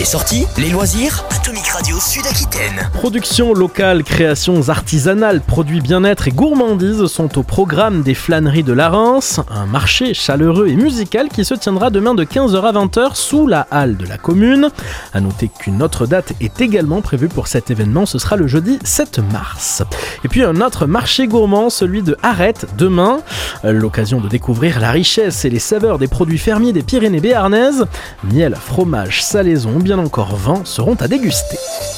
Les sorties, les loisirs, Atomic Radio Sud-Aquitaine. Production locale, créations artisanales, produits bien-être et gourmandises sont au programme des flâneries de la Rance, un marché chaleureux et musical qui se tiendra demain de 15h à 20h sous la halle de la commune. A noter qu'une autre date est également prévue pour cet événement, ce sera le jeudi 7 mars. Et puis un autre marché gourmand, celui de Arrête, demain. L'occasion de découvrir la richesse et les saveurs des produits fermiers des Pyrénées béarnaises. Miel, fromage, salaison, bien encore vin seront à déguster.